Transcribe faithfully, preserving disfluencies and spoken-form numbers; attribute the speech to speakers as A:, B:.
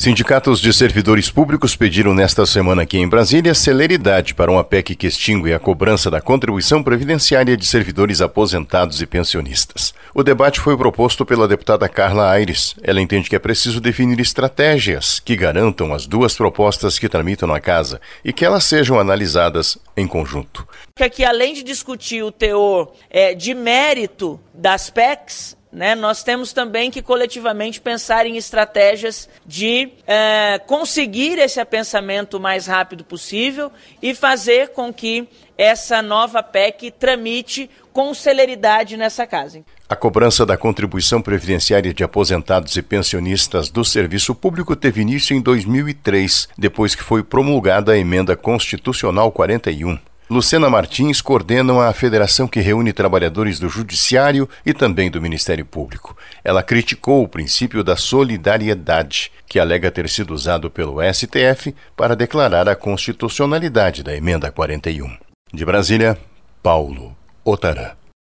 A: Sindicatos de servidores públicos pediram nesta semana aqui em Brasília celeridade para uma P E C que extingue a cobrança da contribuição previdenciária de servidores aposentados e pensionistas. O debate foi proposto pela deputada Carla Aires. Ela entende que é preciso definir estratégias que garantam as duas propostas que tramitam na casa e que elas sejam analisadas em conjunto.
B: Que além de discutir o teor é, de mérito das P E Cs, Né, nós temos também que coletivamente pensar em estratégias de é, conseguir esse apensamento o mais rápido possível e fazer com que essa nova P E C tramite com celeridade nessa casa.
A: A cobrança da contribuição previdenciária de aposentados e pensionistas do serviço público teve início em dois mil e três, depois que foi promulgada a Emenda Constitucional quarenta e um. Lucena Martins coordena a federação que reúne trabalhadores do Judiciário e também do Ministério Público. Ela criticou o princípio da solidariedade, que alega ter sido usado pelo S T F para declarar a constitucionalidade da Emenda quarenta e um. De Brasília, Paulo Otarã.